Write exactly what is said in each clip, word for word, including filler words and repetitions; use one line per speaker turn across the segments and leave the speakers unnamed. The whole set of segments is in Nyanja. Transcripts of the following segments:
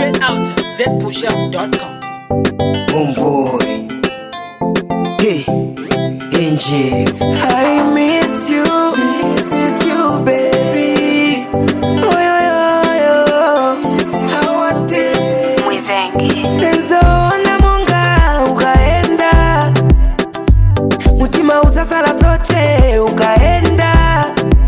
Straight out z pushup dot com.
Homeboy, hey, Angel,
I miss you, miss you, baby. Oh yo yo yo, hawate
Mwizengi
Nenzoona munga ukaenda, mutima uzasala soche ukaenda,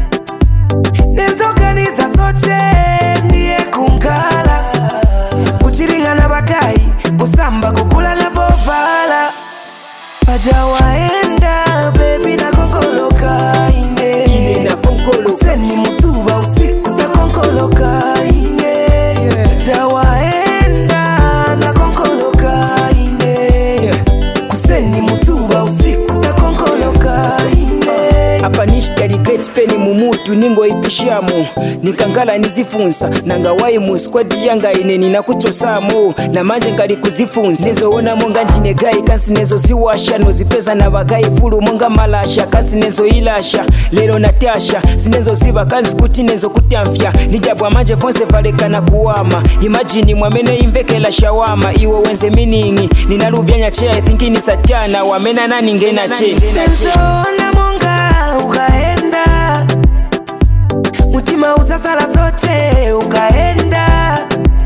nenzoganiza soche ndiye kungala, kuchiringana bakai kusamba kukula na vovala, paja waenda baby na konkoloka ine
ine na konkolo,
kuseni musuba usiku na konkoloka ine paja waenda na konkoloka ine kuseni musuba usiku na konkoloka ine
apa nishitali great peni mumutu ningo ipishamu nikangala nizifunsa nangawayi mu squad yanga ine ninakuchosamo na manje ngali kuzifunsa nezoona monga ndine gayi kansi nezo ziwasha nozipeza na bagayi fulu monga malasha kansi nezo ilasha lero natasha sinezo ziba kanzi kuti nezo kutamfya nijabwa manje fonse valekana kuwama imagine mwamene imvekela shawama iwo wenze miningi ninaluvyanya che I think ni satana wamena nani ngena che
nenzoona monga ukaenda, mutima uzasala soche ukaenda,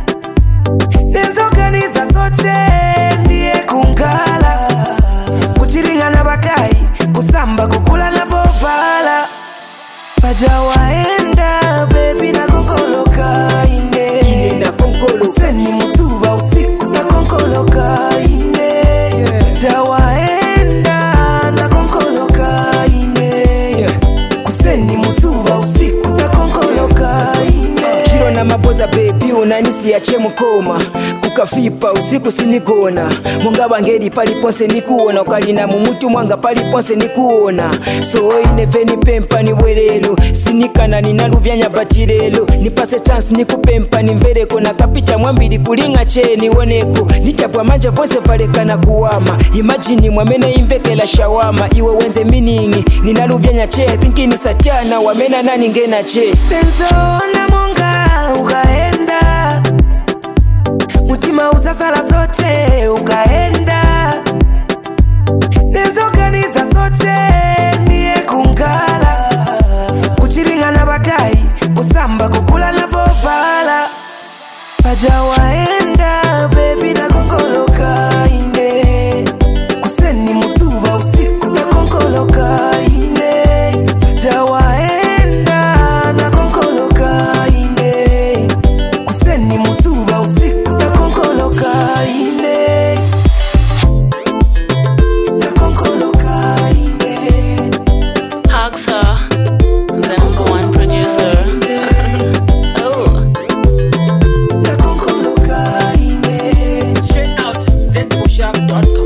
nenzoganiza soche ndiye kungala, kuchiringana bakai kusamba kukula na vovala, paja waenda baby na konkoloka ine
ine na konkolo,
kuseni musuba usiku na konkoloka ine paja waenda na konkoloka ine kuseni musuba usiku na konkoloka ine
chiro na maboza baby unanisi yache mukoma kukafipa usiku sinikona munga bangeri paliponse nikuona ukalina mumutu mwanga paliponse nikuona so ineveni pempa ni bwerelo sinikana ninaluvyanya batirelo nipase chance nikupempa nimvereko na kapita mwambili kulinga che niwoneko nitapwa manje vose valekana kuwama imagine mwamene imvekela shawama iwe wenze miningi ninaluvyanya che I think ni satana wamena nani ngena che
nenzoona monga ukaenda, mutima uzasala soche ukaenda, nenzoganiza soche ndiye kungala, kuchiringana bakai kusamba kukula na vovala, paja waenda baby na konkoloka ine kuseni musuba usiku na konkoloka ine paja waenda na konkoloka ine kuseni musuba usiku na konkoloka ine na konkoloka ine
Hagsa, the number one producer. Oh,
na konkoloka ine
Straight out z pushup dot com.